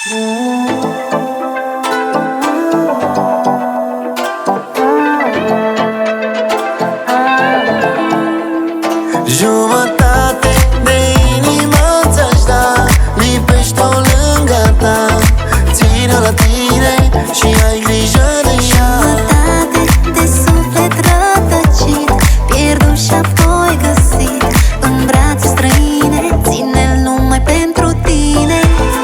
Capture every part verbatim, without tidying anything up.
Jumătate de inimă ți-aș da, lipește-o lângă ta, ține-o la tine și ai grijă de ea. Jumătate de suflet rătăcit, pierdut și apoi găsit în brațe străine, ține-l numai pentru tine.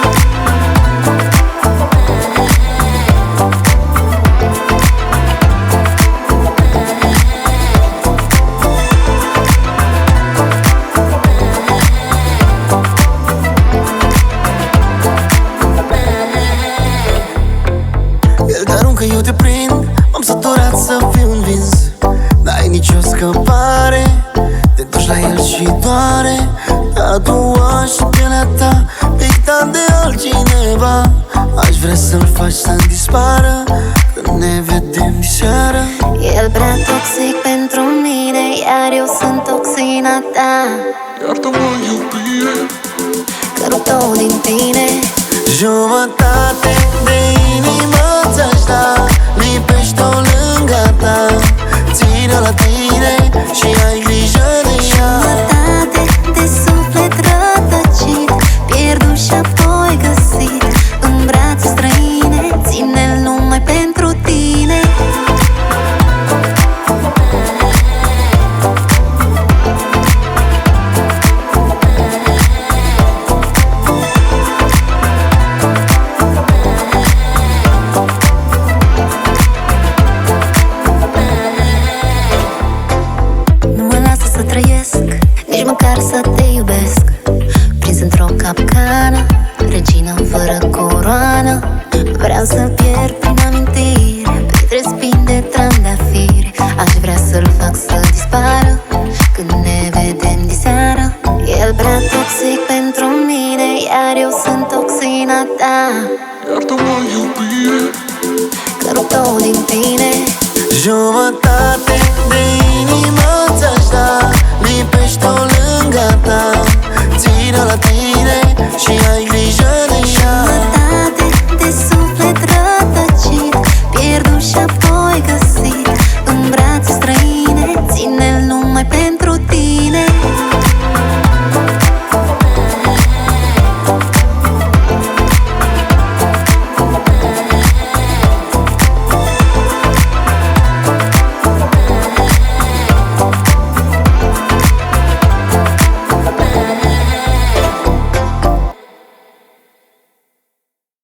El te aruncă, eu te prind, m-am săturat să fiu învins. N-ai nicio scăpare, te duci la el și doare. Tatuaj și pielea ta, pictat de altcineva. Aș vrea să-l faci să dispară când ne vedem diseară. El prea toxic pentru mine, iar eu sunt toxina ta. Iartă-mă, iubire, că rup tot din tine. Jumătate de inimă ți-aș da, lipește-o lângă ta, ține-o la tine și ai grijă de ea. Jumătate de suflet rătăcit, pierdut și apoi găsit în brațe străine, ține-l numai pentru tine. Nu mă lasă să trăiesc, nici măcar să te iubesc. Prins într-o capcană, regină fără coroană. Vreau să-l pierd prin amintire, printre spini de trandafiri. Aș vrea să-l fac să dispară când ne vedem diseară. El prea toxic pentru mine, iar eu sunt toxina ta. iartă-mă, iubire, că rup tot din tine. Jumătate de inimă